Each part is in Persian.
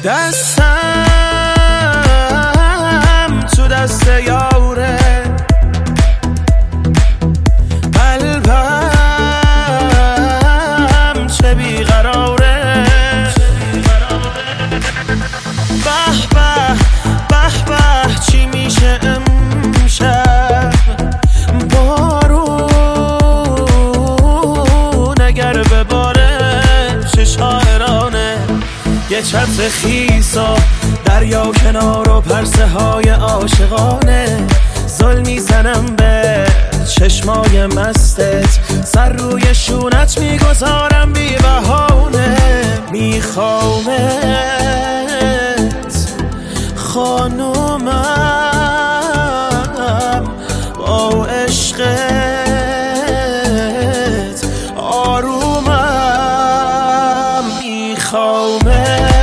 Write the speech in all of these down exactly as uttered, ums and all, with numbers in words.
دستم تو دست یاره، قلبم چه بیقراره. به به به به چی میشه امشب، بارون اگر بباره چه شاعرانه. یه چتر خیسا دریا کنار و پرسه های عاشقانه، زل میزنم به چشمای مستت، سر روی شونت میگذارم بی بهانه. میخوامت خانومم با عشقت آرومم. میخوامت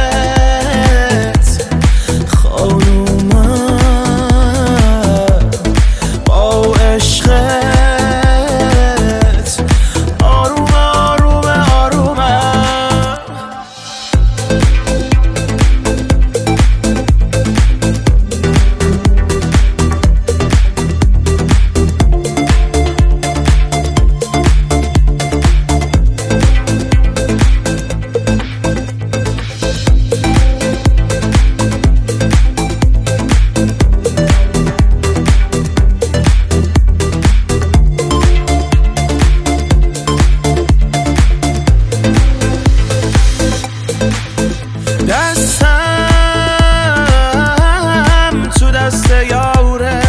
دستم تو دست یاره،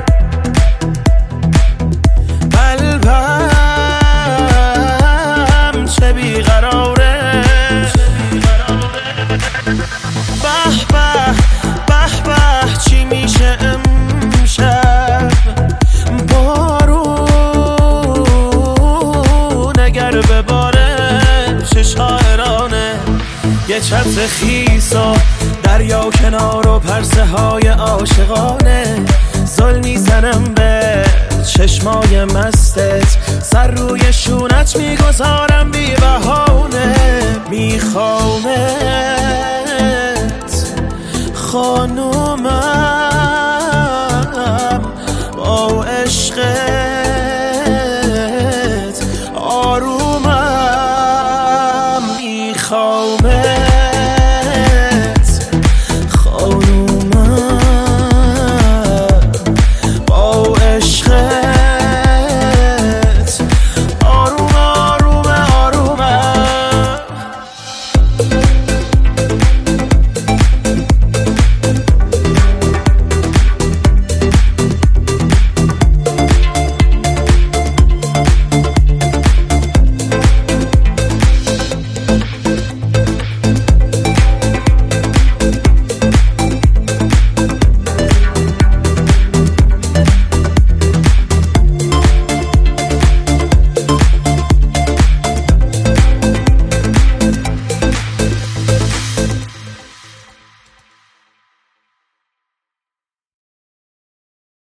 قلبم چه بیقراره. به به به به چی میشه امشب، بارون اگر بباره چه شاعرانه. یه چتر خیسا دریا کنار و پرسه های عاشقانه، زل میزنم به چشمای مستت، سر روی شونت میگذارم بی بهانه. میخوامت خانومم با عشقت آرومم. میخوامت